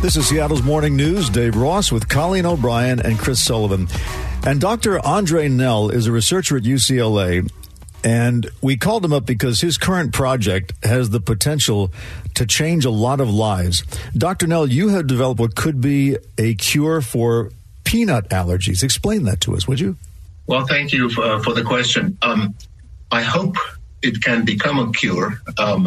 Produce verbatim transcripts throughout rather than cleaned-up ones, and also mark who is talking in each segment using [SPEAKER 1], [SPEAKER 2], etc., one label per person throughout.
[SPEAKER 1] This is Seattle's Morning News. Dave Ross with Colleen O'Brien and Chris Sullivan. And Doctor Andre Nell is a researcher at U C L A. And we called him up because his current project has the potential to change a lot of lives. Doctor Nell, you have developed what could be a cure for peanut allergies. Explain that to us, would you?
[SPEAKER 2] Well, thank you for, for the question. Um, I hope it can become a cure. Um,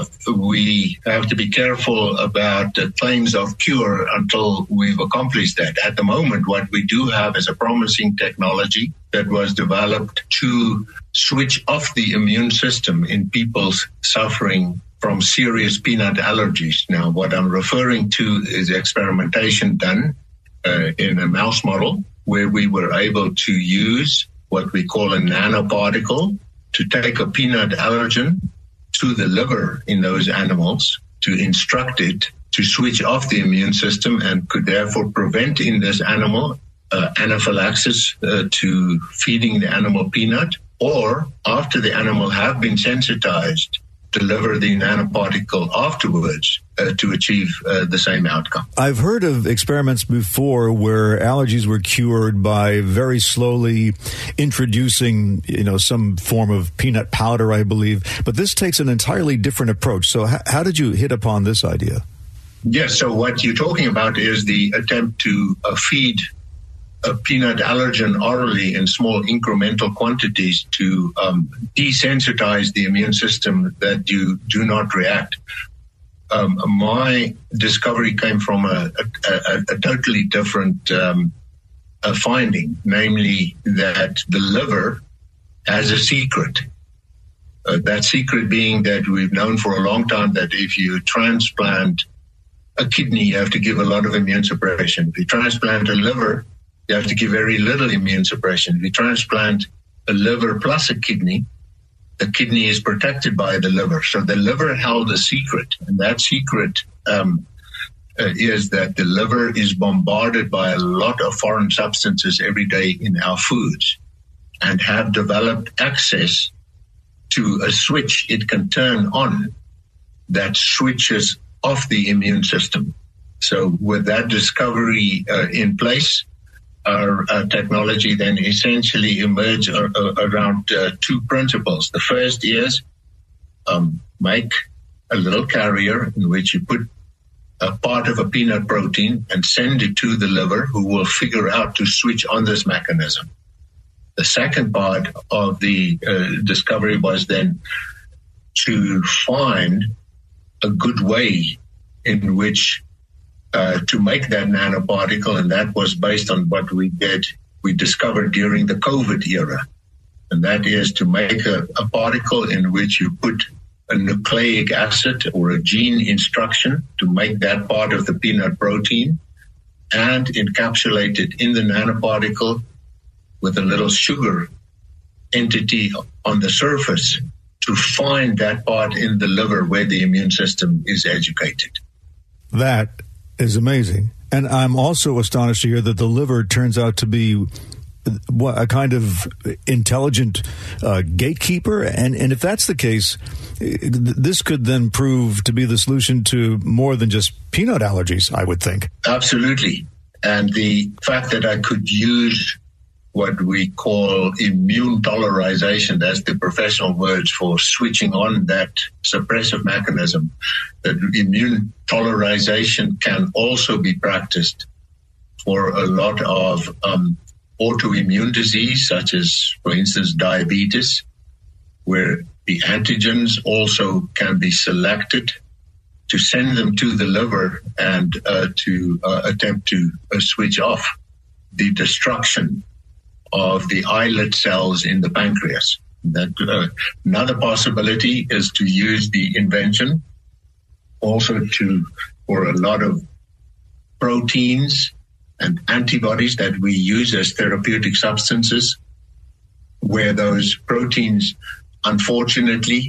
[SPEAKER 2] we have to be careful about the claims of cure until we've accomplished that. At the moment, what we do have is a promising technology that was developed to switch off the immune system in people suffering from serious peanut allergies. Now, what I'm referring to is experimentation done uh, in a mouse model where we were able to use what we call a nanoparticle to take a peanut allergen to the liver in those animals, to instruct it to switch off the immune system, and could therefore prevent in this animal uh, anaphylaxis uh, to feeding the animal peanut, or after the animal have been sensitized, deliver the nanoparticle afterwards uh, to achieve uh, the same outcome.
[SPEAKER 1] I've heard of experiments before where allergies were cured by very slowly introducing, you know, some form of peanut powder, I believe. But this takes an entirely different approach. So h- how did you hit upon this idea?
[SPEAKER 2] Yes, so what you're talking about is the attempt to uh, feed a peanut allergen orally in small incremental quantities to um, desensitize the immune system that you do not react. Um, my discovery came from a, a, a, a totally different um, a finding, namely that the liver has a secret. Uh, that secret being that we've known for a long time that if you transplant a kidney, you have to give a lot of immune suppression. If you transplant a liver, you have to give very little immune suppression. If you transplant a liver plus a kidney, the kidney is protected by the liver. So the liver held a secret, and that secret um, uh, is that the liver is bombarded by a lot of foreign substances every day in our foods and have developed access to a switch it can turn on that switches off the immune system. So with that discovery uh, in place, our uh, technology then essentially emerged uh, uh, around uh, two principles. The first is um, make a little carrier in which you put a part of a peanut protein and send it to the liver, who will figure out to switch on this mechanism. The second part of the uh, discovery was then to find a good way in which Uh, to make that nanoparticle, and that was based on what we did, we discovered during the COVID era. And that is to make a, a particle in which you put a nucleic acid or a gene instruction to make that part of the peanut protein and encapsulate it in the nanoparticle with a little sugar entity on the surface to find that part in the liver where the immune system is educated.
[SPEAKER 1] That is amazing. And I'm also astonished to hear that the liver turns out to be a kind of intelligent uh, gatekeeper. And, and if that's the case, this could then prove to be the solution to more than just peanut allergies, I would think.
[SPEAKER 2] Absolutely. And the fact that I could use what we call immune tolerization, that's the professional words for switching on that suppressive mechanism, that immune tolerization can also be practiced for a lot of um, autoimmune disease, such as, for instance, diabetes, where the antigens also can be selected to send them to the liver and uh, to uh, attempt to uh, switch off the destruction of the islet cells in the pancreas. That uh, another possibility is to use the invention also to for a lot of proteins and antibodies that we use as therapeutic substances, where those proteins unfortunately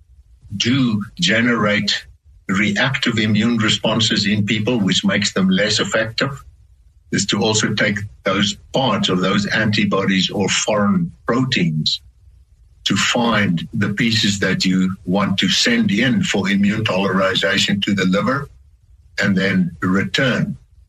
[SPEAKER 2] do generate reactive immune responses in people, which makes them less effective, is to also take those parts of those antibodies or foreign proteins to find the pieces that you want to send in for immune tolerization to the liver and then return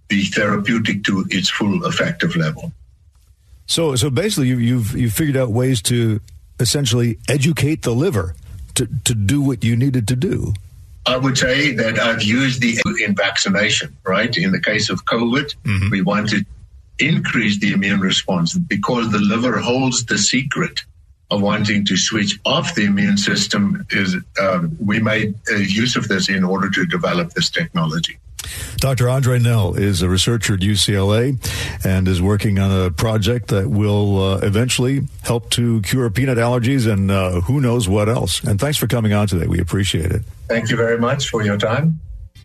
[SPEAKER 2] the therapeutic to its full effective level.
[SPEAKER 1] So, so basically, you, you've you've figured out ways to essentially educate the liver to, to do what you needed to do.
[SPEAKER 2] I would say that I've used the in vaccination, right? In the case of COVID, mm-hmm. we want to increase the immune response because the liver holds the secret of wanting to switch off the immune system. Is um, we made uh, use of this in order to develop this technology.
[SPEAKER 1] Doctor Andre Nel is a researcher at U C L A and is working on a project that will uh, eventually help to cure peanut allergies and uh, who knows what else. And thanks for coming on today. We appreciate it.
[SPEAKER 2] Thank you very much for your time.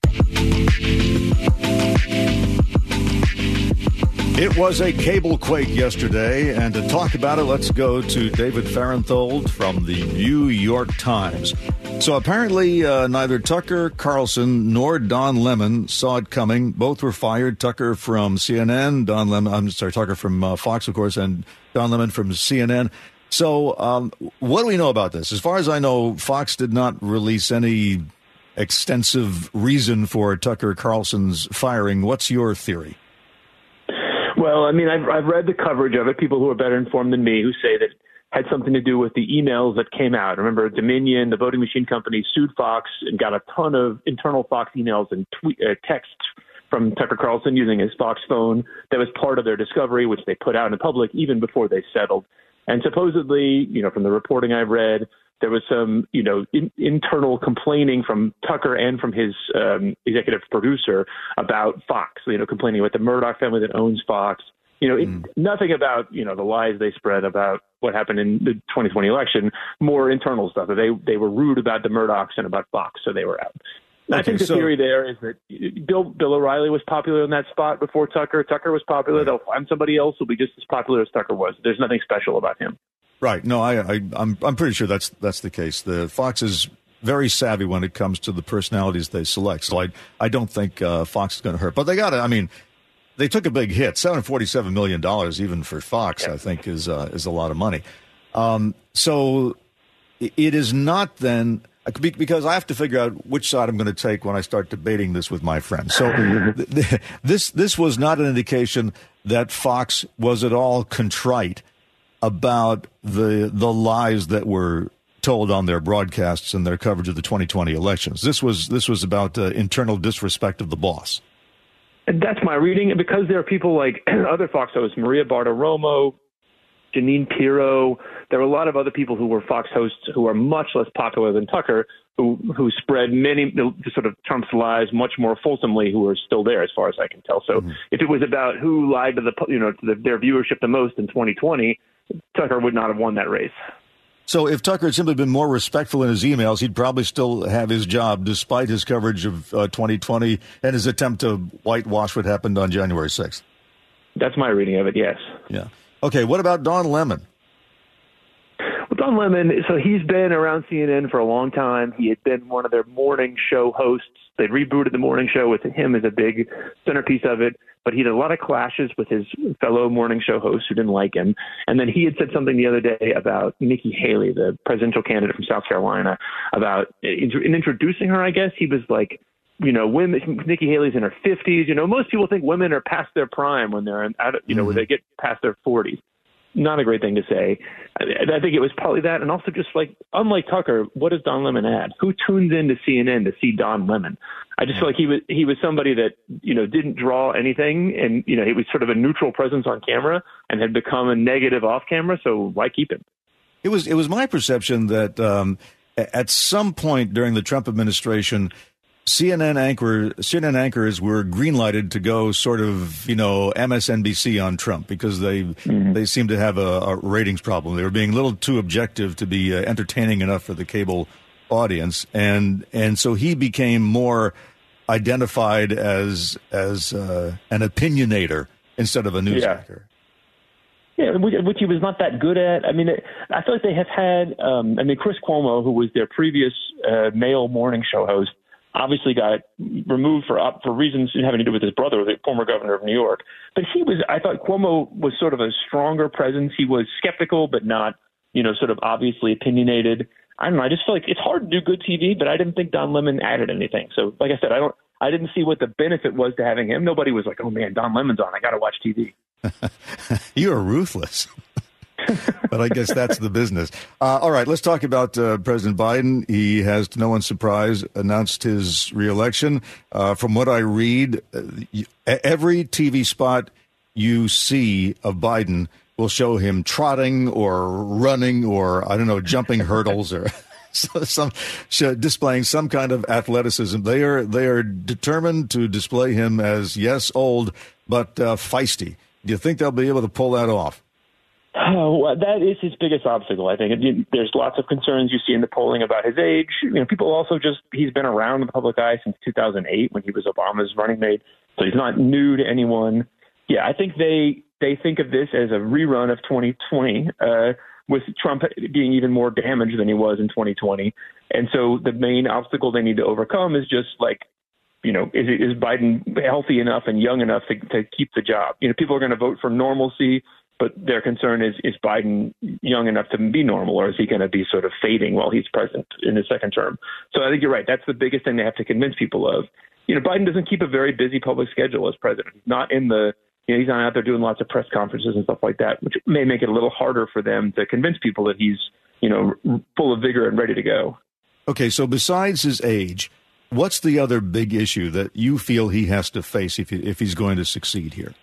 [SPEAKER 1] It was a cable quake yesterday, and to talk about it, let's go to David Farenthold from the New York Times. So apparently uh, neither Tucker Carlson nor Don Lemon saw it coming. Both were fired. Tucker from C N N, Don Lemon, I'm sorry, Tucker from uh, Fox, of course, and Don Lemon from C N N. So um, what do we know about this? As far as I know, Fox did not release any extensive reason for Tucker Carlson's firing. What's your theory?
[SPEAKER 3] Well, I mean, I've, I've read the coverage of it, people who are better informed than me who say that it had something to do with the emails that came out. Remember, Dominion, the voting machine company, sued Fox and got a ton of internal Fox emails and tweet, uh, texts from Tucker Carlson using his Fox phone that was part of their discovery, which they put out in the public even before they settled. And supposedly, you know, from the reporting I've read, there was some, you know, in, internal complaining from Tucker and from his um, executive producer about Fox, you know, complaining about the Murdoch family that owns Fox. You know, mm. it, nothing about, you know, the lies they spread about what happened in the twenty twenty election, more internal stuff. They they were rude about the Murdochs and about Fox, so they were out. Okay, I think the so, theory there is that Bill Bill O'Reilly was popular in that spot before Tucker. Tucker was popular. Right. They'll find somebody else who'll be just as popular as Tucker was. There's nothing special about him.
[SPEAKER 1] Right. No, I, I, I'm I'm pretty sure that's that's the case. The Fox is very savvy when it comes to the personalities they select. So I I don't think uh, Fox is going to hurt. But they got it. I mean, they took a big hit. seven hundred forty-seven million dollars even for Fox, yeah. I think, is uh, is a lot of money. Um, so it is not then, because I have to figure out which side I'm going to take when I start debating this with my friends. So th- this this was not an indication that Fox was at all contrite about the the lies that were told on their broadcasts and their coverage of the twenty twenty elections. This was this was about uh, internal disrespect of the boss.
[SPEAKER 3] And that's my reading. And because there are people like other Fox hosts, Maria Bartiromo, Jeanine Pirro, there were a lot of other people who were Fox hosts who are much less popular than Tucker, who who spread many sort of Trump's lies much more fulsomely, who are still there as far as I can tell. So mm-hmm. if it was about who lied to the you know to the, their viewership the most in twenty twenty, Tucker would not have won that race.
[SPEAKER 1] So if Tucker had simply been more respectful in his emails, he'd probably still have his job despite his coverage of uh, twenty twenty and his attempt to whitewash what happened on January sixth.
[SPEAKER 3] That's my reading of it, yes.
[SPEAKER 1] Yeah. Okay, what about Don Lemon?
[SPEAKER 3] Well, Don Lemon, so he's been around C N N for a long time. He had been one of their morning show hosts. They'd rebooted the morning show with him as a big centerpiece of it. But he had a lot of clashes with his fellow morning show hosts who didn't like him. And then he had said something the other day about Nikki Haley, the presidential candidate from South Carolina, about in introducing her, I guess, he was like, you know, women, Nikki Haley's in her fifties. You know, most people think women are past their prime when they're, in, you know, mm-hmm. when they get past their forties. Not a great thing to say. I, I think it was probably that. And also just like, unlike Tucker, what does Don Lemon add? Who tunes into C N N to see Don Lemon? I just feel like he was he was somebody that, you know, didn't draw anything. And, you know, he was sort of a neutral presence on camera and had become a negative off camera. So why keep him?
[SPEAKER 1] It was it was my perception that um, at some point during the Trump administration, C N N anchor, C N N anchors were greenlighted to go sort of, you know, M S N B C on Trump because they mm-hmm. they seemed to have a, a ratings problem. They were being a little too objective to be uh, entertaining enough for the cable audience, and and so he became more identified as as uh, an opinionator instead of a news
[SPEAKER 3] yeah.
[SPEAKER 1] anchor.
[SPEAKER 3] Yeah, which he was not that good at. I mean, I feel like they have had. Um, I mean, Chris Cuomo, who was their previous uh, male morning show host, obviously got removed for for reasons having to do with his brother, the former governor of New York. But he was, I thought Cuomo was sort of a stronger presence. He was skeptical, but not, you know, sort of obviously opinionated. I don't know. I just feel like it's hard to do good T V, but I didn't think Don Lemon added anything. So, like I said, I don't, I didn't see what the benefit was to having him. Nobody was like, oh, man, Don Lemon's on. I got to watch T V.
[SPEAKER 1] You are ruthless. But I guess that's the business. Uh, all right, let's talk about uh, President Biden. He has, to no one's surprise, announced his reelection. Uh, from what I read, uh, every T V spot you see of Biden will show him trotting or running or, I don't know, jumping hurdles or some displaying some kind of athleticism. They are they are determined to display him as, yes, old, but uh, feisty. Do you think they'll be able to pull that off?
[SPEAKER 3] Oh, well, that is his biggest obstacle, I think. There's lots of concerns you see in the polling about his age. You know, people also just, he's been around in the public eye since two thousand eight when he was Obama's running mate. So he's not new to anyone. Yeah, I think they they think of this as a rerun of twenty twenty, uh, with Trump being even more damaged than he was in twenty twenty. And so the main obstacle they need to overcome is just like, you know, is, is Biden healthy enough and young enough to, to keep the job? You know, people are going to vote for normalcy, but their concern is, is Biden young enough to be normal, or is he going to be sort of fading while he's president in his second term? So I think you're right. That's the biggest thing they have to convince people of. You know, Biden doesn't keep a very busy public schedule as president. He's not in the, you know, he's not out there doing lots of press conferences and stuff like that, which may make it a little harder for them to convince people that he's, you know, full of vigor and ready to go. Okay, so besides his age, what's the other big issue that you feel he has to face if he, if he's going to succeed here?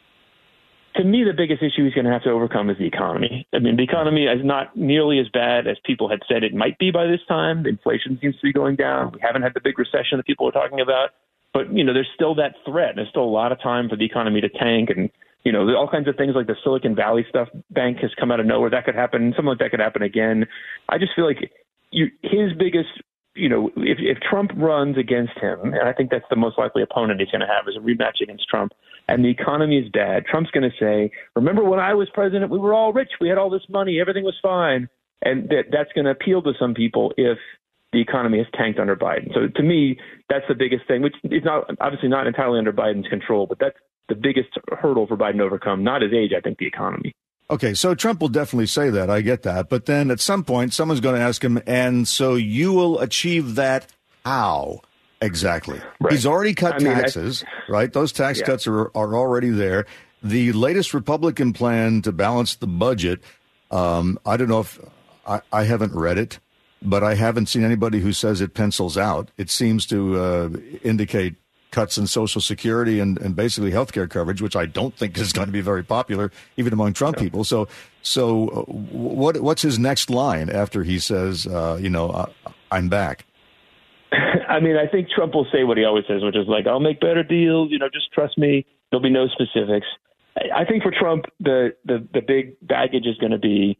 [SPEAKER 3] To me, the biggest issue he's going to have to overcome is the economy. I mean, the economy is not nearly as bad as people had said it might be by this time. Inflation seems to be going down. We haven't had the big recession that people are talking about. But, you know, there's still that threat. There's still a lot of time for the economy to tank. And, you know, all kinds of things like the Silicon Valley stuff bank has come out of nowhere. That could happen. Something like that could happen again. I just feel like you, his biggest, you know, if, if Trump runs against him, and I think that's the most likely opponent he's going to have is a rematch against Trump, and the economy is bad, Trump's going to say, remember when I was president, we were all rich. We had all this money. Everything was fine. And that that's going to appeal to some people if the economy has tanked under Biden. So to me, that's the biggest thing, which is not obviously not entirely under Biden's control, but that's the biggest hurdle for Biden to overcome, not his age, I think, the economy. Okay, so Trump will definitely say that. I get that. But then at some point, someone's going to ask him, and so you will achieve that how exactly? Right. He's already cut I mean, taxes, I, right? Those tax yeah. cuts are, are already there. The latest Republican plan to balance the budget, um, I don't know if I, I haven't read it, but I haven't seen anybody who says it pencils out. It seems to uh, indicate cuts in Social Security and, and basically health care coverage, which I don't think is going to be very popular, even among Trump no. people. So so uh, what what's his next line after he says, uh, you know, uh, I'm back? I mean, I think Trump will say what he always says, which is like, I'll make better deals. You know, just trust me. There'll be no specifics. I think for Trump, the, the, the big baggage is going to be,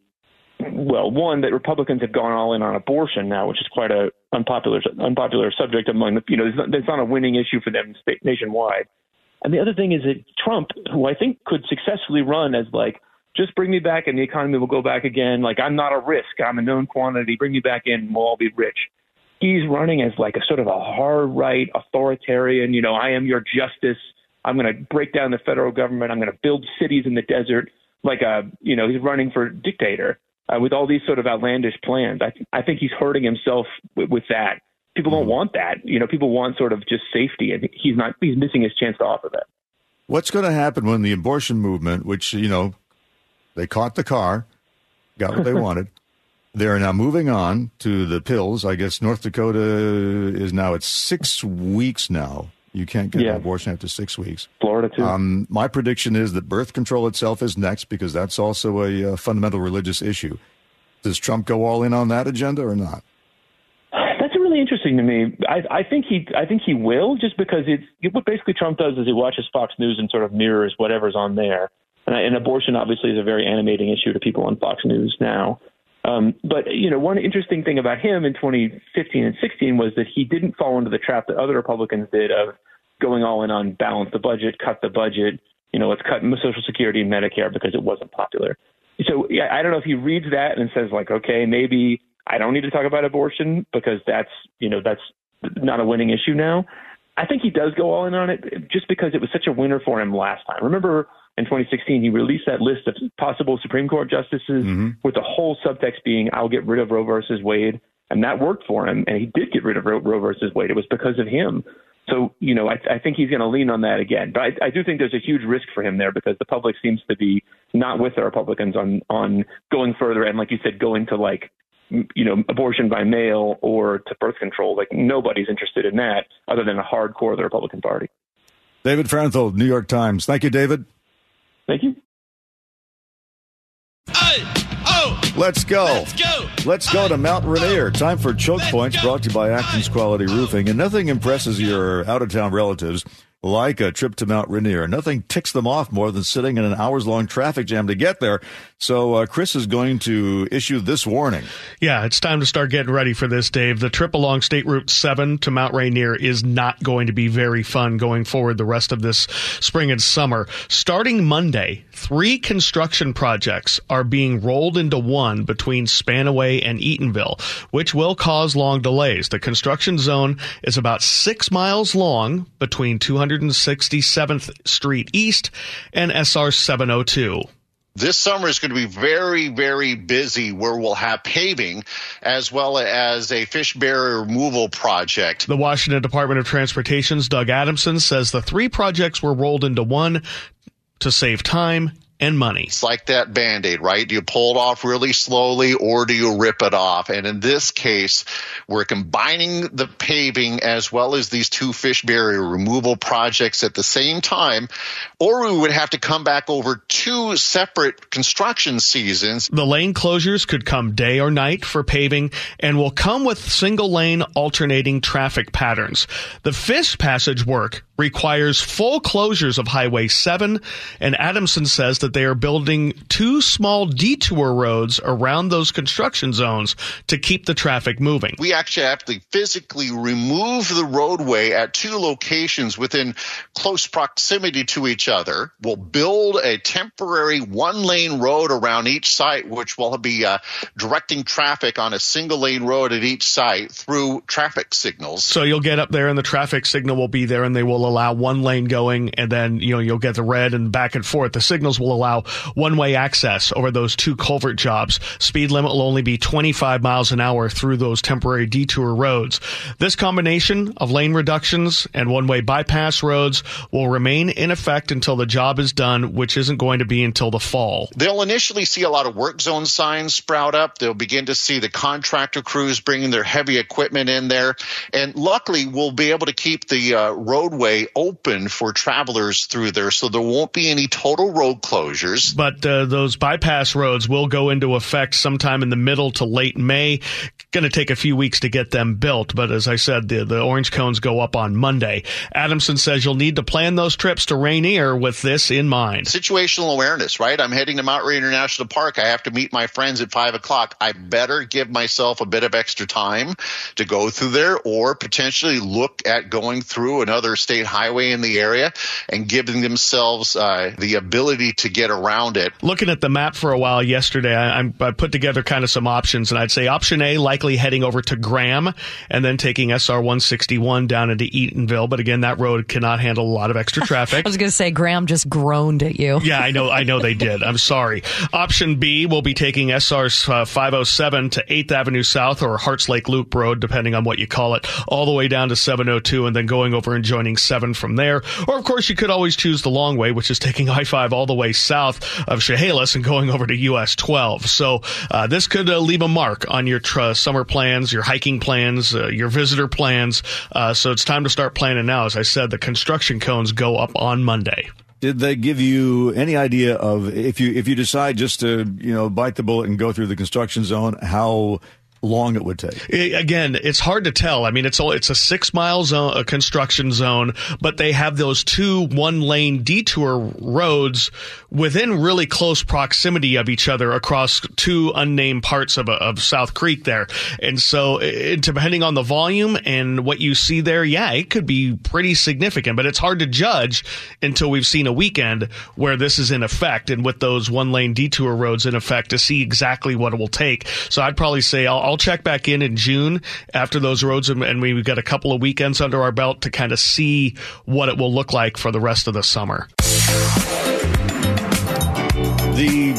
[SPEAKER 3] well, one, that Republicans have gone all in on abortion now, which is quite a unpopular unpopular subject among the, you know, it's not, it's not a winning issue for them state, nationwide. And the other thing is that Trump, who I think could successfully run as like, just bring me back and the economy will go back again. Like, I'm not a risk. I'm a known quantity. Bring me back in and we'll all be rich. He's running as like a sort of a hard right authoritarian, you know, I am your justice. I'm going to break down the federal government. I'm going to build cities in the desert. Like a, you know, he's running for dictator. Uh, with all these sort of outlandish plans. I, th- I think he's hurting himself with, with that. People don't want that. You know, people want sort of just safety, and he's not. He's missing his chance to offer that. What's going to happen when the abortion movement, which, you know, they caught the car, got what they wanted, they're now moving on to the pills. I guess North Dakota is now at six weeks now. You can't get yeah. an abortion after six weeks. Florida, too. Um, my prediction is that birth control itself is next because that's also a uh, fundamental religious issue. Does Trump go all in on that agenda or not? That's really interesting to me. I, I think he I think he will, just because it's what basically Trump does is he watches Fox News and sort of mirrors whatever's on there. And, and abortion, obviously, is a very animating issue to people on Fox News now. Um, but, you know, one interesting thing about him in twenty fifteen and sixteen was that he didn't fall into the trap that other Republicans did of going all in on balance the budget, cut the budget, you know, let's cut Social Security and Medicare because it wasn't popular. So yeah, I don't know if he reads that and says like, okay, maybe I don't need to talk about abortion because that's, you know, that's not a winning issue now. I think he does go all in on it just because it was such a winner for him last time. Remember in twenty sixteen, he released that list of possible Supreme Court justices mm-hmm. with the whole subtext being, I'll get rid of Roe versus Wade. And that worked for him. And he did get rid of Roe, Roe versus Wade. It was because of him. So, you know, I, I think he's going to lean on that again. But I, I do think there's a huge risk for him there because the public seems to be not with the Republicans on, on going further. And like you said, going to like, you know, abortion by mail or to birth control. Like nobody's interested in that other than a hardcore of the Republican Party.
[SPEAKER 1] David Fahrenthold, New York Times. Thank you, David.
[SPEAKER 3] Thank you.
[SPEAKER 4] Hey, oh,
[SPEAKER 1] Let's go.
[SPEAKER 4] Let's go.
[SPEAKER 1] Let's go to Mount Rainier. Time for Choke Points, brought to you by Atkins Quality Roofing. And nothing impresses your out-of-town relatives like a trip to Mount Rainier. Nothing ticks them off more than sitting in an hours-long traffic jam to get there. So uh, Chris is going to issue this warning.
[SPEAKER 5] Yeah, it's time to start getting ready for this, Dave. The trip along State Route seven to Mount Rainier is not going to be very fun going forward the rest of this spring and summer. Starting Monday, three construction projects are being rolled into one between Spanaway and Eatonville, which will cause long delays. The construction zone is about six miles long between two hundred sixty-seventh Street East and S R seven oh two.
[SPEAKER 6] This summer is going to be very, very busy where we'll have paving as well as a fish barrier removal project.
[SPEAKER 5] The Washington Department of Transportation's Doug Adamson says the three projects were rolled into one to save time and money.
[SPEAKER 6] It's like that Band-Aid, right? Do you pull it off really slowly or do you rip it off? And in this case, we're combining the paving as well as these two fish barrier removal projects at the same time, or we would have to come back over two separate construction seasons.
[SPEAKER 5] The lane closures could come day or night for paving and will come with single lane alternating traffic patterns. The fish passage work requires full closures of Highway seven, and Adamson says that they are building two small detour roads around those construction zones to keep the traffic moving.
[SPEAKER 6] We actually have to physically remove the roadway at two locations within close proximity to each other. We'll build a temporary one-lane road around each site, which will be uh, directing traffic on a single-lane road at each site through traffic signals.
[SPEAKER 5] So you'll get up there and the traffic signal will be there and they will allow one lane going, and then you know you'll get the red and back and forth. The signals will allow one-way access over those two culvert jobs. Speed limit will only be twenty-five miles an hour through those temporary detour roads. This combination of lane reductions and one-way bypass roads will remain in effect until the job is done, which isn't going to be until the fall.
[SPEAKER 6] They'll initially see a lot of work zone signs sprout up. They'll begin to see the contractor crews bringing their heavy equipment in there. And luckily, we'll be able to keep the uh, roadway open for travelers through there, so there won't be any total road closures.
[SPEAKER 5] But uh, those bypass roads will go into effect sometime in the middle to late May. Going to take a few weeks to get them built, but as I said, the, the orange cones go up on Monday. Adamson says you'll need to plan those trips to Rainier with this in mind.
[SPEAKER 6] Situational awareness, right? I'm heading to Mount Rainier National Park. I have to meet my friends at five o'clock. I better give myself a bit of extra time to go through there, or potentially look at going through another state highway in the area and giving themselves uh, the ability to get around it.
[SPEAKER 5] Looking at the map for a while yesterday, I, I put together kind of some options, and I'd say option A, likely heading over to Graham and then taking S R one sixty-one down into Eatonville. But again, that road cannot handle a lot of extra traffic.
[SPEAKER 7] I was going to say Graham just groaned at you.
[SPEAKER 5] Yeah, I know. I know they did. I'm sorry. Option B will be taking S R five oh seven to eighth Avenue South, or Hearts Lake Loop Road, depending on what you call it, all the way down to seven oh two and then going over and joining seven from there. Or, of course, you could always choose the long way, which is taking I five all the way south of Chehalis and going over to U S twelve. So uh, this could uh, leave a mark on your tr- summer plans, your hiking plans, uh, your visitor plans. Uh, so it's time to start planning now. As I said, the construction cones go up on Monday.
[SPEAKER 1] Did they give you any idea of, if you if you decide just to, you know, bite the bullet and go through the construction zone, how long it would take?
[SPEAKER 5] Again, it's hard to tell. I mean, it's all, it's a six mile zone, a construction zone, but they have those two one lane detour roads within really close proximity of each other across two unnamed parts of, of South Creek there. And so it, depending on the volume and what you see there, yeah, it could be pretty significant, but it's hard to judge until we've seen a weekend where this is in effect and with those one lane detour roads in effect to see exactly what it will take. So I'd probably say I'll I'll check back in in June after those roads, and we've got a couple of weekends under our belt to kind of see what it will look like for the rest of the summer.
[SPEAKER 1] The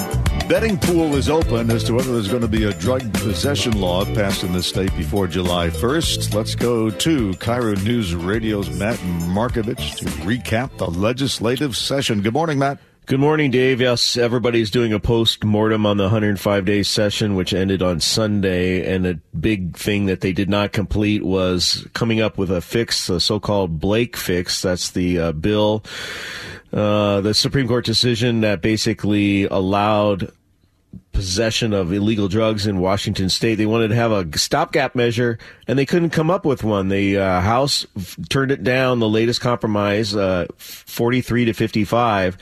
[SPEAKER 1] betting pool is open as to whether there's going to be a drug possession law passed in the state before July first. Let's go to Cairo News Radio's Matt Markovich to recap the legislative session. Good morning, Matt.
[SPEAKER 4] Good morning, Dave. Yes, everybody's doing a post-mortem on the one hundred five day session, which ended on Sunday, and a big thing that they did not complete was coming up with a fix, a so-called Blake fix. That's the uh, bill, uh, the Supreme Court decision that basically allowed possession of illegal drugs in Washington state. They wanted to have a stopgap measure, and they couldn't come up with one. The uh, House f- turned it down, the latest compromise, uh, forty-three to fifty-five.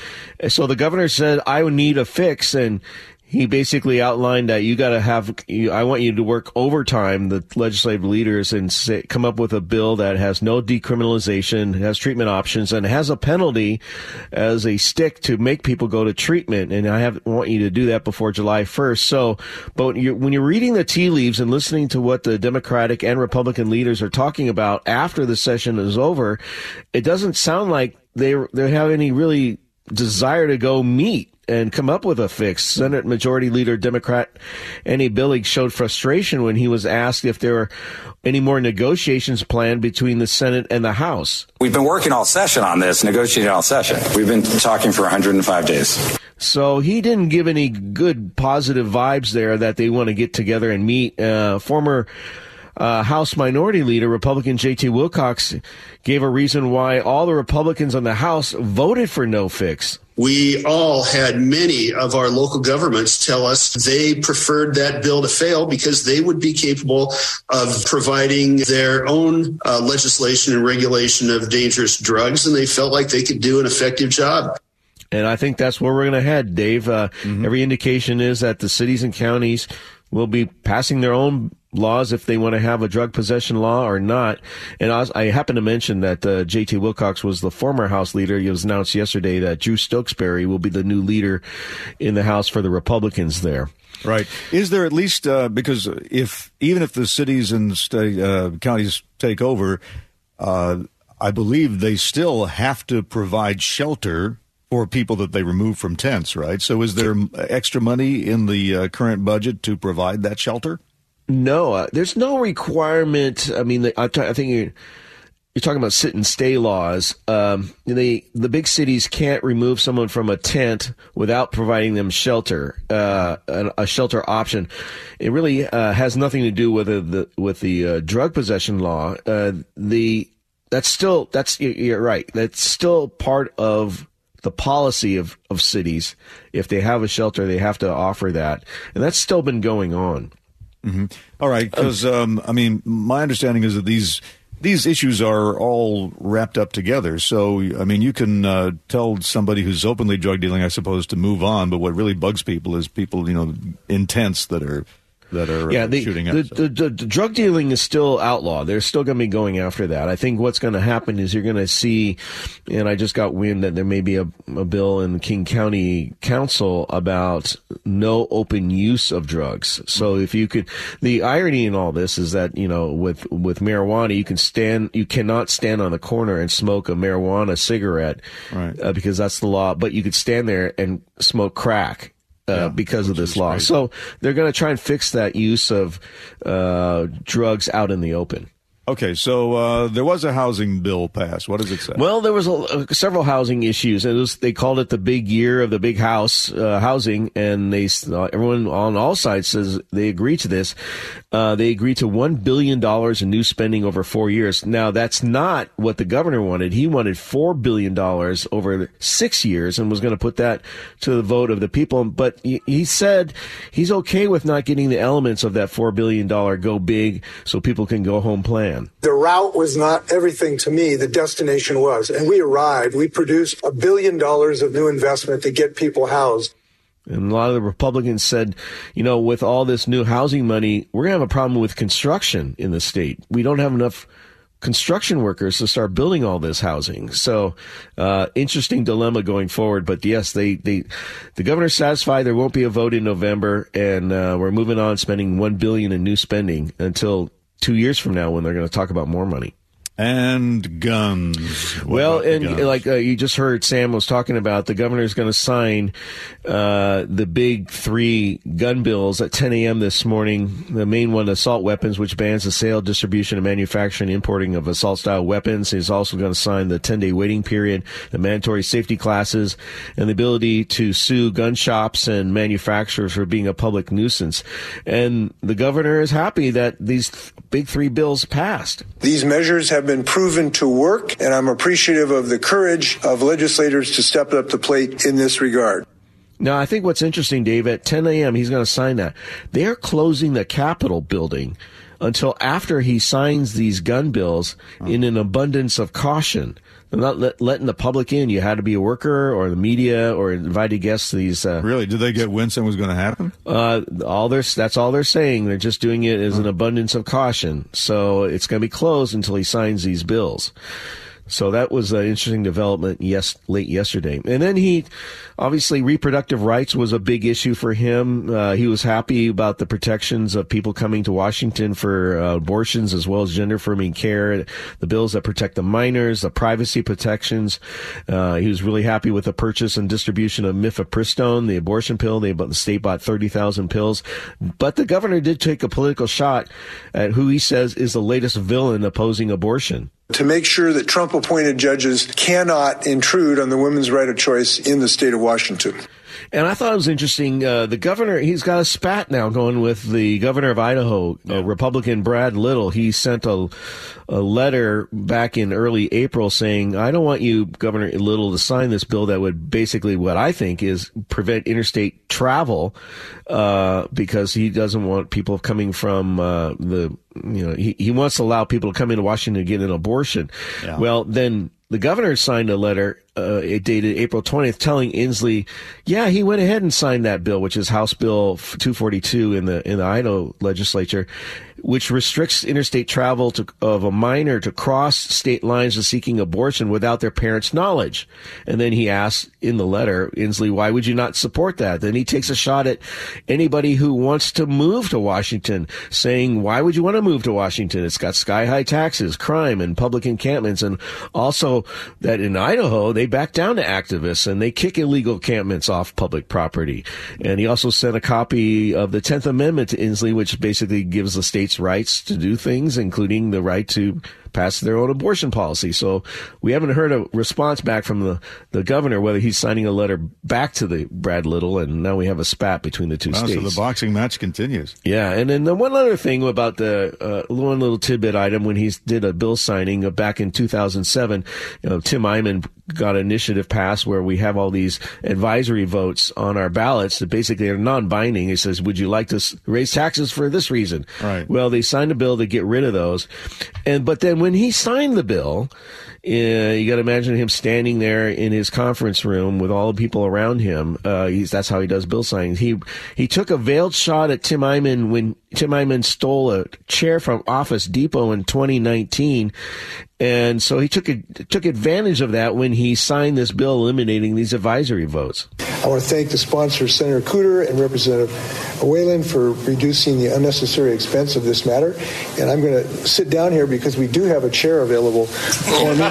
[SPEAKER 4] So the governor said, I would need a fix, and he basically outlined that you got to have, you, I want you to work overtime, the legislative leaders, and say, come up with a bill that has no decriminalization, has treatment options, and has a penalty as a stick to make people go to treatment. And I have, want you to do that before July first. So, but you're, when you're reading the tea leaves and listening to what the Democratic and Republican leaders are talking about after the session is over, it doesn't sound like they they have any really desire to go meet and come up with a fix. Senate Majority Leader Democrat Andy Billig showed frustration when he was asked if there were any more negotiations planned between the Senate and the House.
[SPEAKER 8] We've been working all session on this, negotiating all session. We've been talking for one hundred five days.
[SPEAKER 4] So he didn't give any good positive vibes there that they want to get together and meet. Uh, former Uh, House Minority Leader, Republican J T Wilcox, gave a reason why all the Republicans on the House voted for no fix.
[SPEAKER 9] We all had many of our local governments tell us they preferred that bill to fail because they would be capable of providing their own uh, legislation and regulation of dangerous drugs, and they felt like they could do an effective job.
[SPEAKER 4] And I think that's where we're going to head, Dave. Uh, mm-hmm. Every indication is that the cities and counties will be passing their own laws if they want to have a drug possession law or not. And I, was, I happen to mention that uh, J T Wilcox was the former House leader. It was announced yesterday that Drew Stokesbury will be the new leader in the House for the Republicans there.
[SPEAKER 1] Right. Is there at least, uh, because if even if the cities and state, uh, counties take over, uh, I believe they still have to provide shelter for people that they remove from tents, right? So is there extra money in the uh, current budget to provide that shelter?
[SPEAKER 4] No, uh, there's no requirement. I mean, I, t- I think you're, you're talking about sit and stay laws. Um, they, the big cities can't remove someone from a tent without providing them shelter, uh, a, a shelter option. It really uh, has nothing to do with the with the uh, drug possession law. Uh, the that's still that's you're right. That's still part of the policy of, of cities. If they have a shelter, they have to offer that, and that's still been going on.
[SPEAKER 1] Mm-hmm. All right, because um, I mean, my understanding is that these these issues are all wrapped up together. So, I mean, you can uh, tell somebody who's openly drug dealing, I suppose, to move on. But what really bugs people is people, you know, in tents that are that are
[SPEAKER 4] yeah, the,
[SPEAKER 1] shooting
[SPEAKER 4] the,
[SPEAKER 1] up. So.
[SPEAKER 4] The, the, the drug dealing is still outlawed. They're still going to be going after that. I think what's going to happen is you're going to see, and I just got wind that there may be a, a bill in the King County Council about no open use of drugs. So if you could, the irony in all this is that, you know, with, with marijuana, you can stand, you cannot stand on the corner and smoke a marijuana cigarette, right. uh, because that's the law, but you could stand there and smoke crack. Uh, yeah, because of this law. Crazy. So they're going to try and fix that use of uh, drugs out in the open.
[SPEAKER 1] Okay, so uh, there was a housing bill passed. What does it say?
[SPEAKER 4] Well, there was a, uh, several housing issues. It was, they called it the big year of the big house uh, housing, and they uh, everyone on all sides says they agree to this. Uh, they agreed to one billion dollars in new spending over four years. Now, that's not what the governor wanted. He wanted four billion dollars over six years and was going to put that to the vote of the people. But he, he said he's okay with not getting the elements of that four billion dollars go big so people can go home plan.
[SPEAKER 10] The route was not everything to me. The destination was. And we arrived. We produced a billion dollars of new investment to get people housed.
[SPEAKER 4] And a lot of the Republicans said, you know, with all this new housing money, we're going to have a problem with construction in the state. We don't have enough construction workers to start building all this housing. So, uh, interesting dilemma going forward. But yes, they, they, the governor's satisfied there won't be a vote in November, and uh, we're moving on spending one billion dollars in new spending until two years from now when they're going to talk about more money.
[SPEAKER 1] And guns. What
[SPEAKER 4] well,
[SPEAKER 1] about the
[SPEAKER 4] and
[SPEAKER 1] guns?
[SPEAKER 4] like uh, you just heard Sam was talking about, the governor's going to sign uh, the big three gun bills at ten a.m. this morning. The main one, assault weapons, which bans the sale, distribution, and manufacturing and importing of assault-style weapons. He's also going to sign the ten-day waiting period, the mandatory safety classes, and the ability to sue gun shops and manufacturers for being a public nuisance. And the governor is happy that these th- big three bills passed.
[SPEAKER 10] These measures have been proven to work, and I'm appreciative of the courage of legislators to step up the plate in this regard.
[SPEAKER 4] Now, I think what's interesting, Dave, at ten a.m., he's going to sign that. They are closing the Capitol building until after he signs these gun bills in an abundance of caution. They're not let, letting the public in. You had to be a worker or the media or invited guests to these. Uh,
[SPEAKER 1] really? Did they get wind something was going to happen?
[SPEAKER 4] Uh, all they're, that's all they're saying. They're just doing it as an abundance of caution. So it's going to be closed until he signs these bills. So that was an interesting development yes, late yesterday. And then he, obviously, reproductive rights was a big issue for him. Uh, he was happy about the protections of people coming to Washington for uh, abortions as well as gender-affirming care, the bills that protect the minors, the privacy protections. Uh, he was really happy with the purchase and distribution of mifepristone, the abortion pill. They, the state bought thirty thousand pills. But the governor did take a political shot at who he says is the latest villain opposing abortion.
[SPEAKER 10] To make sure that Trump-appointed judges cannot intrude on the women's right of choice in the state of Washington.
[SPEAKER 4] And I thought it was interesting. Uh, the governor, he's got a spat now going with the governor of Idaho, yeah. uh, Republican Brad Little. He sent a, a letter back in early April saying, I don't want you, Governor Little, to sign this bill that would basically, what I think is, prevent interstate travel, uh, because he doesn't want people coming from uh, the, you know, he, he wants to allow people to come into Washington to get an abortion. Yeah. Well, then the governor signed a letter, uh, it dated April twentieth, telling Inslee, yeah, he went ahead and signed that bill, which is House Bill two forty-two in the in the Idaho legislature, which restricts interstate travel to, of a minor to cross state lines of seeking abortion without their parents' knowledge. And then he asks in the letter, Inslee, why would you not support that? Then he takes a shot at anybody who wants to move to Washington, saying, why would you want to move to Washington? It's got sky-high taxes, crime, and public encampments, and also that in Idaho, they back down to activists and they kick illegal encampments off public property. And he also sent a copy of the tenth Amendment to Inslee, which basically gives the states rights to do things, including the right to pass their own abortion policy. So we haven't heard a response back from the, the governor, whether he's signing a letter back to the Brad Little, and now we have a spat between the two
[SPEAKER 1] wow,
[SPEAKER 4] states.
[SPEAKER 1] So the boxing match continues.
[SPEAKER 4] Yeah, and then the one other thing about the uh, one little tidbit item, when he did a bill signing uh, back in two thousand seven, you know, Tim Eyman got an initiative passed where we have all these advisory votes on our ballots that basically are non-binding. He says, would you like to raise taxes for this reason?
[SPEAKER 1] Right.
[SPEAKER 4] Well, they signed a bill to get rid of those. And but then when he signed the bill, uh, you got to imagine him standing there in his conference room with all the people around him. Uh, he's, that's how he does bill signings. He he took a veiled shot at Tim Eyman when Tim Eyman stole a chair from Office Depot in twenty nineteen. And so he took a, took advantage of that when he signed this bill eliminating these advisory votes.
[SPEAKER 10] I want to thank the sponsor, Senator Cooter and Representative Whalen, for reducing the unnecessary expense of this matter. And I'm going to sit down here because we do have a chair available for me.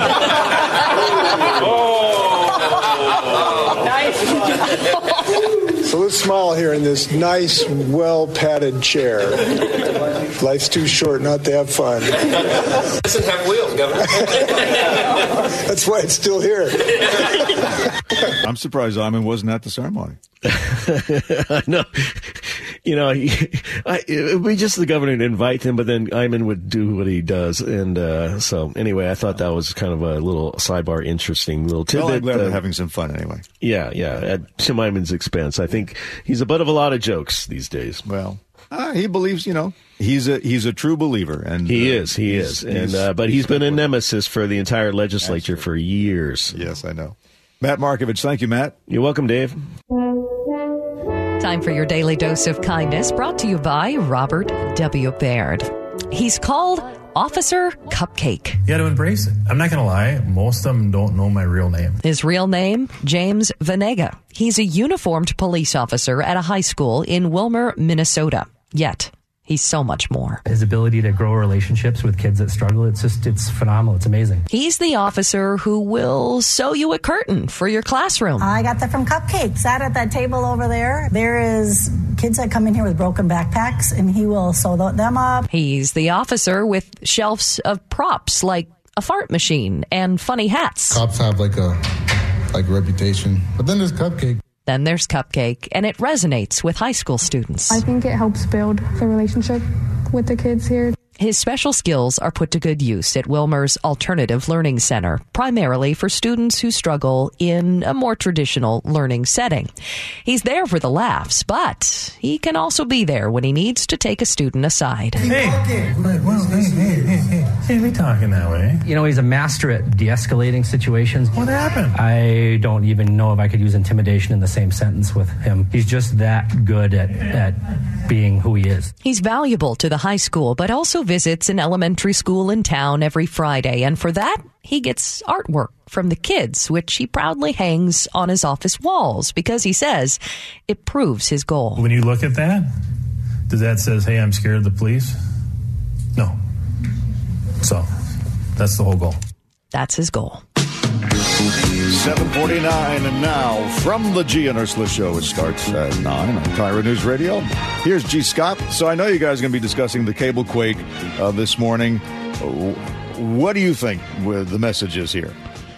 [SPEAKER 11] Oh, nice.
[SPEAKER 10] So let's smile here in this nice, well-padded chair. Life's too short not to have fun.
[SPEAKER 11] It doesn't have wheels, Governor.
[SPEAKER 10] That's why it's still here.
[SPEAKER 1] I'm surprised Eyman wasn't at the ceremony.
[SPEAKER 4] No, you know, he, I, it would be just the governor to invite him, but then Eyman would do what he does. And uh, so, anyway, I thought that was kind of a little sidebar, interesting little tidbit.
[SPEAKER 1] Well, I'm glad
[SPEAKER 4] uh,
[SPEAKER 1] they're having some fun anyway.
[SPEAKER 4] Yeah, yeah, at Tim Eyman's expense. I think he's a butt of a lot of jokes these days.
[SPEAKER 1] Well, uh, he believes, you know, he's a he's a true believer, and
[SPEAKER 4] he
[SPEAKER 1] uh,
[SPEAKER 4] is, he is, and uh, but he's, he's been a nemesis for the entire legislature Absolutely. for years.
[SPEAKER 1] Yes, I know. Matt Markovich, thank you, Matt.
[SPEAKER 4] You're welcome, Dave.
[SPEAKER 7] Time for your daily dose of kindness, brought to you by Robert W. Baird. He's called Officer Cupcake.
[SPEAKER 12] You got to embrace it. I'm not going to lie. Most of them don't know my real name.
[SPEAKER 7] His real name, James Venega. He's a uniformed police officer at a high school in Wilmer, Minnesota. Yet, He's so much more.
[SPEAKER 13] His ability to grow relationships with kids that struggle, it's just, it's phenomenal. It's amazing.
[SPEAKER 7] He's the officer who will sew you a curtain for your classroom.
[SPEAKER 14] I got that from Cupcake. Sat at that table over there. There is kids that come in here with broken backpacks, and he will sew them up.
[SPEAKER 7] He's the officer with shelves of props like a fart machine and funny hats.
[SPEAKER 15] Cops have like a like a reputation, but then there's Cupcake.
[SPEAKER 7] Then there's Cupcake, and it resonates with high school students.
[SPEAKER 16] I think it helps build the relationship with the kids here.
[SPEAKER 7] His special skills are put to good use at Wilmer's Alternative Learning Center, primarily for students who struggle in a more traditional learning setting. He's there for the laughs, but he can also be there when he needs to take a student aside.
[SPEAKER 12] Hey, well, hey, hey, hey, hey, hey, we talking that way?
[SPEAKER 13] You know, he's a master at de-escalating situations.
[SPEAKER 12] What happened?
[SPEAKER 13] I don't even know if I could use intimidation in the same sentence with him. He's just that good at, at being who he is.
[SPEAKER 7] He's valuable to the high school, but also visits an elementary school in town every Friday, and for that, he gets artwork from the kids, which he proudly hangs on his office walls because he says it proves his goal.
[SPEAKER 12] When you look at that, does that says, hey, I'm scared of the police? No. So, that's the whole goal.
[SPEAKER 7] That's his goal.
[SPEAKER 1] seven forty-nine, and now from the G and Ursula Show, it starts at nine on Cairo News Radio. Here's G. Scott. So I know you guys are going to be discussing the cable quake uh, this morning. What do you think the message is here?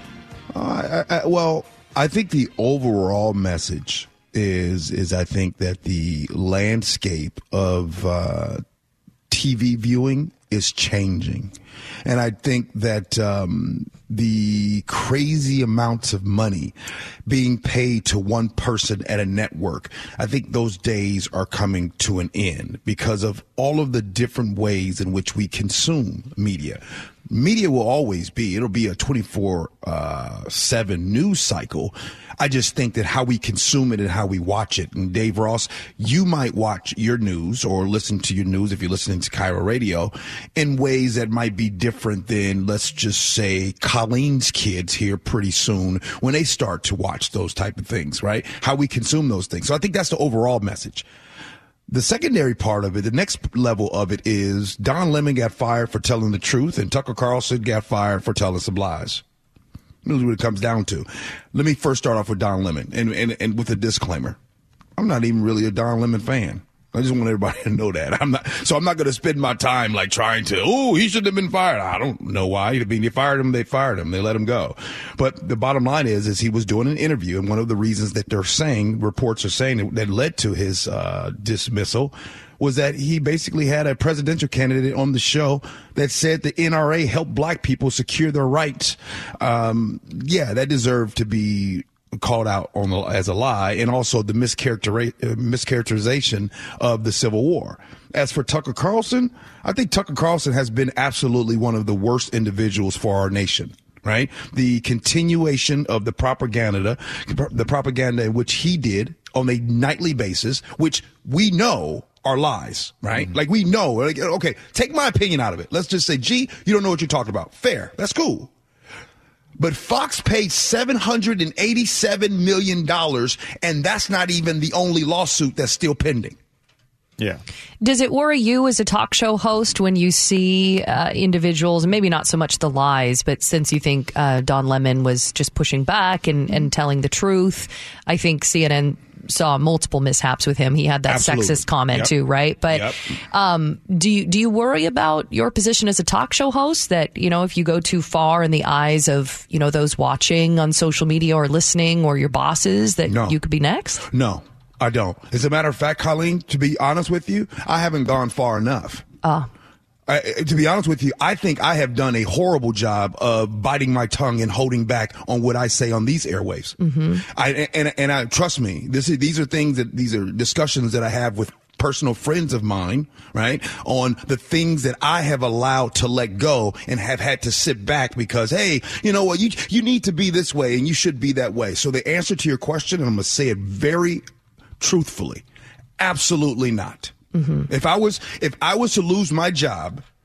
[SPEAKER 17] Uh, I, I, well, I think the overall message is, is I think that the landscape of uh, T V viewing is changing. And I think that um, the crazy amounts of money being paid to one person at a network, I think those days are coming to an end because of all of the different ways in which we consume media. Media will always be, it'll be a twenty-four seven news cycle. I just think that how we consume it and how we watch it. And Dave Ross, you might watch your news or listen to your news if you're listening to Cairo Radio in ways that might be different than, let's just say, Colleen's kids here pretty soon when they start to watch those type of things, right? How we consume those things. So I think that's the overall message. The secondary part of it, the next level of it is Don Lemon got fired for telling the truth and Tucker Carlson got fired for telling some lies. That's what it comes down to. Let me first start off with Don Lemon and, and, and with a disclaimer. I'm not even really a Don Lemon fan. I just want everybody to know that. I'm not, so I'm not going to spend my time like trying to, oh, he shouldn't have been fired. I don't know why. I mean, you fired him, they fired him, they let him go. But the bottom line is, is he was doing an interview, and one of the reasons that they're saying, reports are saying that, that led to his uh, dismissal was that he basically had a presidential candidate on the show that said the N R A helped black people secure their rights. Um, yeah, that deserved to be called out on the, as a lie, and also the mischaracteri- uh, mischaracterization of the Civil War. As for Tucker Carlson, I think Tucker Carlson has been absolutely one of the worst individuals for our nation. Right? The continuation of the propaganda, the propaganda in which he did on a nightly basis, which we know are lies, right? Mm-hmm. Like we know, like, okay, take my opinion out of it. Let's just say, gee, you don't know what you're talking about. Fair. That's cool. But Fox paid seven hundred eighty-seven million dollars, and that's not even the only lawsuit that's still pending.
[SPEAKER 1] Yeah.
[SPEAKER 7] Does it worry you as a talk show host when you see uh, individuals, maybe not so much the lies, but since you think uh, Don Lemon was just pushing back and, and telling the truth, I think C N N saw multiple mishaps with him. He had that Absolutely. sexist comment yep. too, right? But yep. um, do you do you worry about your position as a talk show host that, you know, if you go too far in the eyes of, you know, those watching on social media or listening or your bosses that no. you could be next?
[SPEAKER 17] No. I don't. As a matter of fact, Colleen, to be honest with you, I haven't gone far enough.
[SPEAKER 7] Uh.
[SPEAKER 17] I, to be honest with you, I think I have done a horrible job of biting my tongue and holding back on what I say on these airwaves.
[SPEAKER 7] Mm-hmm.
[SPEAKER 17] I, and, and I trust me, this is, these are things that these are discussions that I have with personal friends of mine, right? On the things that I have allowed to let go and have had to sit back because, hey, you know what, you, you need to be this way and you should be that way. So the answer to your question, and I'm going to say it very truthfully, absolutely not.
[SPEAKER 7] Mm-hmm.
[SPEAKER 17] If I was, if I was to lose my job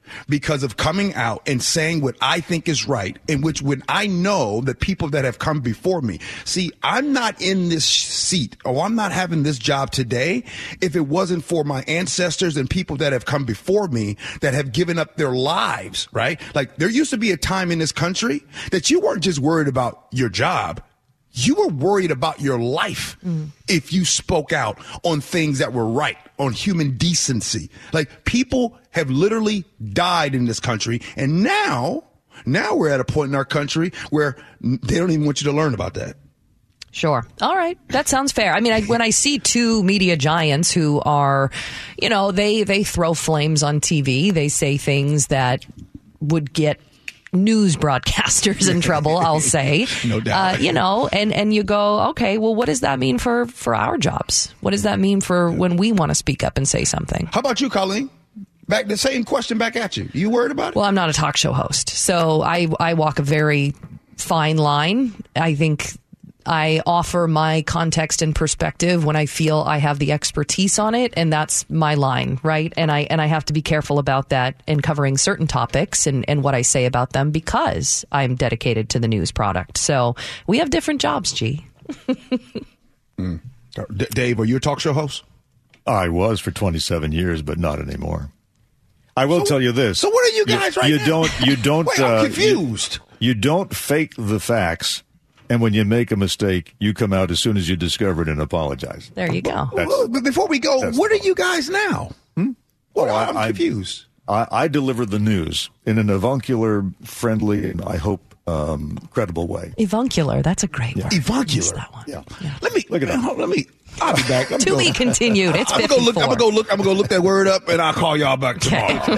[SPEAKER 17] because of coming out and saying what I think is right, in which when I know the people that have come before me. See, I'm not in this seat, or I'm not having this job today if it wasn't for my ancestors and people that have come before me that have given up their lives, right? Like, there used to be a time in this country that you weren't just worried about your job. You were worried about your life mm. if you spoke out on things that were right, on human decency. Like, people have literally died in this country, and now, now we're at a point in our country where they don't even want you to learn about that.
[SPEAKER 7] Sure. All right. That sounds fair. I mean, I, when I see two media giants who are, you know, they, they throw flames on T V, they say things that would get news broadcasters in trouble, I'll say.
[SPEAKER 17] No doubt.
[SPEAKER 7] Uh, you know, and, and you go, okay, well, what does that mean for, for our jobs? What does that mean for when we want to speak up and say something?
[SPEAKER 17] How about you, Colleen? Back the same question back at you. You worried about it?
[SPEAKER 7] Well, I'm not a talk show host, so I, I walk a very fine line. I think I offer my context and perspective when I feel I have the expertise on it, and that's my line, right? And I and I have to be careful about that in covering certain topics and, and what I say about them because I'm dedicated to the news product. So we have different jobs, G.
[SPEAKER 17] mm. D- Dave, are you a talk show host?
[SPEAKER 1] I was for twenty-seven years, but not anymore. I will so, tell you this.
[SPEAKER 17] So what are you guys
[SPEAKER 1] you,
[SPEAKER 17] right
[SPEAKER 1] you
[SPEAKER 17] now?
[SPEAKER 1] Don't, you don't,
[SPEAKER 17] Wait, I'm
[SPEAKER 1] uh,
[SPEAKER 17] confused.
[SPEAKER 1] You, you don't fake the facts. And when you make a mistake, you come out as soon as you discover it and apologize.
[SPEAKER 7] There you go.
[SPEAKER 17] Well, but before we go, what are you guys now? Hmm? Well, oh, I'm I, confused.
[SPEAKER 1] I, I deliver the news in an avuncular, friendly, and I hope um, credible way.
[SPEAKER 7] Avuncular, that's a great
[SPEAKER 1] yeah.
[SPEAKER 7] word.
[SPEAKER 17] Avuncular.
[SPEAKER 7] That one.
[SPEAKER 17] Yeah. yeah. Let me look it up. Let me. I'll be back. I'm
[SPEAKER 7] to be continued. It's
[SPEAKER 17] I'm gonna, look, I'm gonna go look. I'm gonna go look that word up, and I'll call y'all back tomorrow.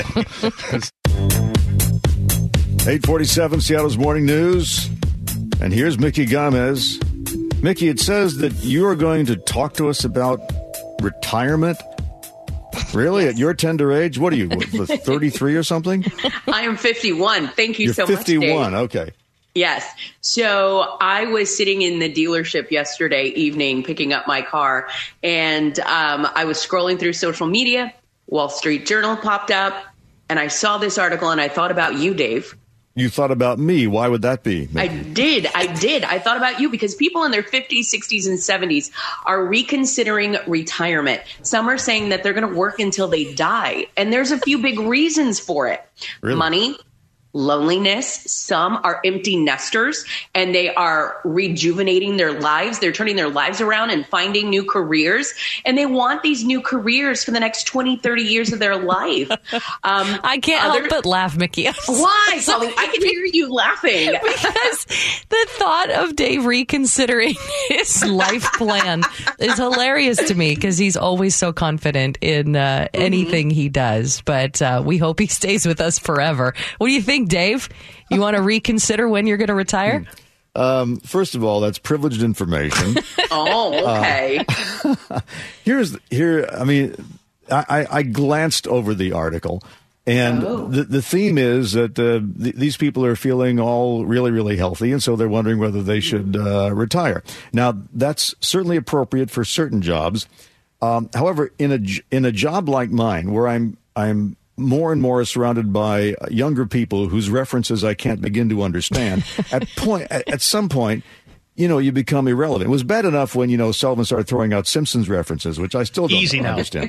[SPEAKER 1] eight forty-seven Seattle's Morning News. And here's Mickey Gomez. Mickey, it says that you are going to talk to us about retirement. Really? Yes. At your tender age? What are you, thirty-three or something?
[SPEAKER 18] I am fifty-one. Thank you
[SPEAKER 1] You're
[SPEAKER 18] so
[SPEAKER 1] fifty-one.
[SPEAKER 18] much, Dave.
[SPEAKER 1] Okay.
[SPEAKER 18] Yes. So I was sitting in the dealership yesterday evening picking up my car, and um, I was scrolling through social media. Wall Street Journal popped up, and I saw this article, and I thought about you, Dave.
[SPEAKER 1] You thought about me. Why would that be?
[SPEAKER 18] I did. I did. I thought about you because people in their fifties, sixties, and seventies are reconsidering retirement. Some are saying that they're going to work until they die. And there's a few big reasons for it.
[SPEAKER 1] Really?
[SPEAKER 18] Money, loneliness. Some are empty nesters and they are rejuvenating their lives. They're turning their lives around and finding new careers. And they want these new careers for the next twenty, thirty years of their life. Um,
[SPEAKER 7] I can't other, help but laugh, Mickey. I'm
[SPEAKER 18] why, so Colleen? I can hear you laughing.
[SPEAKER 7] Because the thought of Dave reconsidering his life plan is hilarious to me because he's always so confident in uh, mm-hmm. anything he does. But uh, we hope he stays with us forever. What do you think, Dave? You want to reconsider when you're going to retire?
[SPEAKER 1] Um, first of all, that's privileged information.
[SPEAKER 18] Oh, okay.
[SPEAKER 1] Uh, here's here. I mean, I, I glanced over the article, and oh. the the theme is that uh, th- these people are feeling all really, really healthy, and so they're wondering whether they should uh, retire. Now, that's certainly appropriate for certain jobs. Um, however, in a in a job like mine, where I'm I'm more and more surrounded by younger people whose references I can't begin to understand. at point, at, at some point, you know, you become irrelevant. It was bad enough when, you know, Sullivan started throwing out Simpsons references, which I still don't
[SPEAKER 5] Easy
[SPEAKER 1] understand.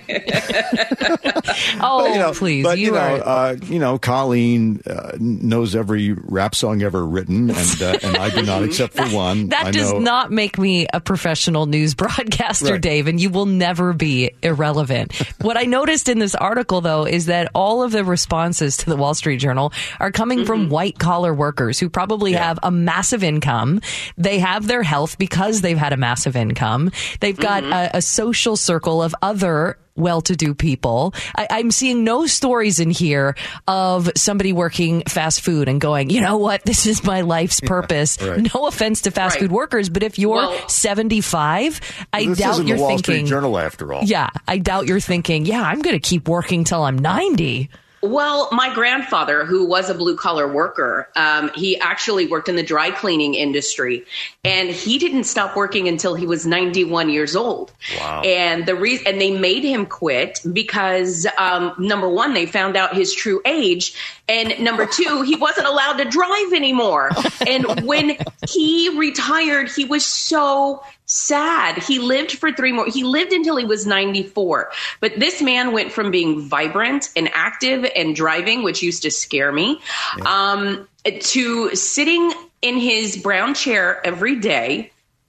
[SPEAKER 7] oh,
[SPEAKER 1] but, you know,
[SPEAKER 7] please.
[SPEAKER 1] But,
[SPEAKER 7] you,
[SPEAKER 1] you know,
[SPEAKER 7] are...
[SPEAKER 1] uh, you know, Colleen uh, knows every rap song ever written, and uh, and I do not, except for one.
[SPEAKER 7] That
[SPEAKER 1] I
[SPEAKER 7] does
[SPEAKER 1] know...
[SPEAKER 7] not make me a professional news broadcaster,
[SPEAKER 1] right.
[SPEAKER 7] Dave, and you will never be irrelevant. What I noticed in this article, though, is that all of the responses to the Wall Street Journal are coming mm-hmm. from white-collar workers who probably yeah. have a massive income. They have their health because they've had a massive income. They've got mm-hmm. a, a social circle of other well-to-do people. I, I'm seeing no stories in here of somebody working fast food and going, you know what, this is my life's purpose. Yeah, right. No offense to fast right. food workers, but if you're well, seventy-five, I
[SPEAKER 1] this
[SPEAKER 7] doubt
[SPEAKER 1] isn't
[SPEAKER 7] you're
[SPEAKER 1] the Wall
[SPEAKER 7] thinking.
[SPEAKER 1] Street Journal, after all.
[SPEAKER 7] Yeah, I doubt you're thinking, yeah, I'm going to keep working till I'm ninety.
[SPEAKER 18] Well, my grandfather, who was a blue collar worker, um, he actually worked in the dry cleaning industry, and he didn't stop working until he was ninety-one years old.
[SPEAKER 4] Wow.
[SPEAKER 18] And the reason, and they made him quit because, um, number one, they found out his true age, and number two, he wasn't allowed to drive anymore. And when he retired, he was so sad. He lived for three more. He lived until he was ninety-four. But this man went from being vibrant and active and driving, which used to scare me, yeah. um, to sitting in his brown chair every day.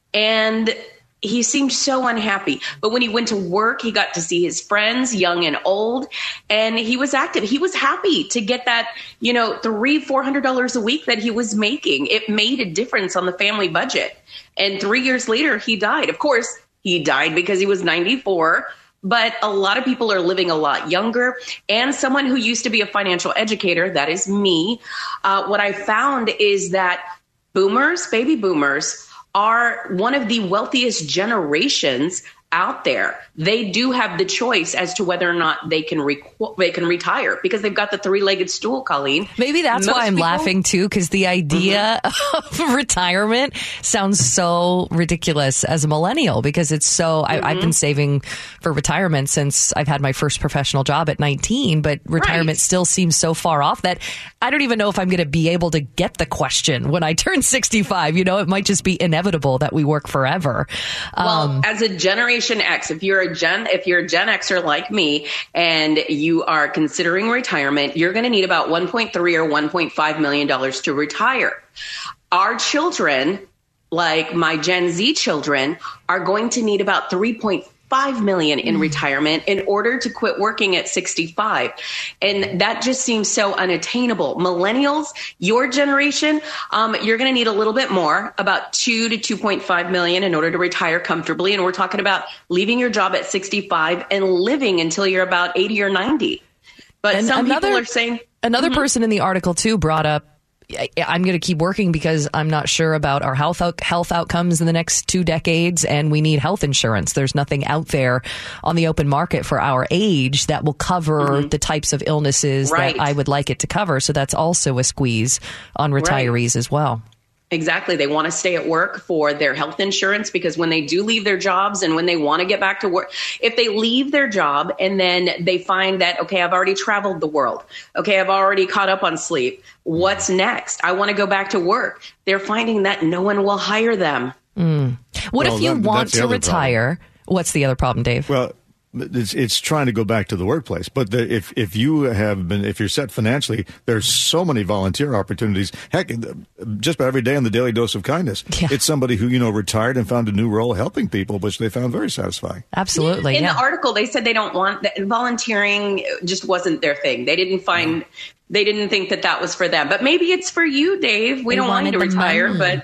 [SPEAKER 18] And he seemed so unhappy. But when he went to work, he got to see his friends, young and old, and he was active. He was happy to get that, you know, three, four hundred dollars a week that he was making. It made a difference on the family budget. And three years later, he died. Of course, he died because he was ninety-four. But a lot of people are living a lot younger. And someone who used to be a financial educator, that is me, uh, what I found is that boomers, baby boomers, are one of the wealthiest generations out there. They do have the choice as to whether or not they can re- they can retire because they've got the three-legged stool, Colleen.
[SPEAKER 7] Maybe that's Most why I'm people- laughing too, because the idea mm-hmm. of retirement sounds so ridiculous as a millennial because it's so. Mm-hmm. I, I've been saving for retirement since I've had my first professional job at nineteen, but retirement right. still seems so far off that I don't even know if I'm going to be able to get the question when I turn sixty-five. You know, it might just be inevitable that we work forever.
[SPEAKER 18] Well,
[SPEAKER 7] um,
[SPEAKER 18] as a Generation X, if you're a Gen, if you're a Gen Xer like me and you are considering retirement, you're going to need about one point three or one point five million dollars to retire. Our children, like my Gen Z children, are going to need about three point five million in retirement in order to quit working at sixty-five. And that just seems so unattainable. Millennials, your generation, um, you're going to need a little bit more, about two to two point five million in order to retire comfortably. And we're talking about leaving your job at sixty-five and living until you're about eighty or ninety. But
[SPEAKER 7] and
[SPEAKER 18] some
[SPEAKER 7] another,
[SPEAKER 18] people are saying
[SPEAKER 7] another
[SPEAKER 18] mm-hmm. person
[SPEAKER 7] in the article too brought up, I'm going to keep working because I'm not sure about our health health outcomes in the next two decades, and we need health insurance. There's nothing out there on the open market for our age that will cover mm-hmm. the types of illnesses right. that I would like it to cover. So that's also a squeeze on retirees right. as well.
[SPEAKER 18] Exactly. They want to stay at work for their health insurance because when they do leave their jobs and when they want to get back to work, if they leave their job and then they find that, okay, I've already traveled the world. Okay, I've already caught up on sleep. What's next? I want to go back to work. They're finding that no one will hire them.
[SPEAKER 7] Mm. What well, if you that, want to retire? Problem. What's the other problem, Dave?
[SPEAKER 1] Well, It's, it's trying to go back to the workplace. But the, if if you have been, if you're set financially, there's so many volunteer opportunities. Heck, just about every day on the Daily Dose of Kindness, yeah. it's somebody who, you know, retired and found a new role helping people, which they found very satisfying.
[SPEAKER 7] Absolutely.
[SPEAKER 18] In
[SPEAKER 7] yeah.
[SPEAKER 18] the article, they said they don't want that. Volunteering just wasn't their thing. They didn't find, mm. they didn't think that that was for them. But maybe it's for you, Dave. We they don't want you to retire, money.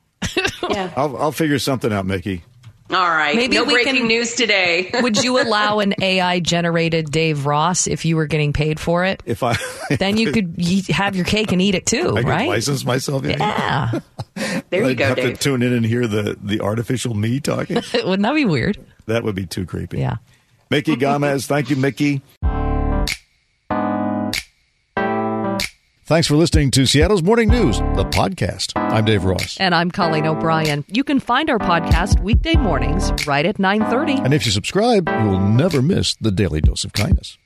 [SPEAKER 18] but yeah.
[SPEAKER 1] I'll, I'll figure something out, Mickey.
[SPEAKER 18] All right.
[SPEAKER 7] Maybe
[SPEAKER 18] no breaking
[SPEAKER 7] can,
[SPEAKER 18] news today.
[SPEAKER 7] Would you allow an A I-generated Dave Ross if you were getting paid for it?
[SPEAKER 1] If I,
[SPEAKER 7] then you could have your cake and eat it too,
[SPEAKER 1] I
[SPEAKER 7] right?
[SPEAKER 1] could license myself.
[SPEAKER 7] Yeah.
[SPEAKER 18] There you
[SPEAKER 1] I'd
[SPEAKER 18] go,
[SPEAKER 1] have
[SPEAKER 18] Dave.
[SPEAKER 1] to tune in and hear the, the artificial me talking.
[SPEAKER 7] Wouldn't that be weird?
[SPEAKER 1] That would be too creepy.
[SPEAKER 7] Yeah.
[SPEAKER 1] Mickey Gomez. Thank you, Mickey. Thanks for listening to Seattle's Morning News, the podcast. I'm Dave Ross.
[SPEAKER 7] And I'm Colleen O'Brien. You can find our podcast weekday mornings right at nine thirty.
[SPEAKER 1] And if you subscribe, you will never miss the Daily Dose of Kindness.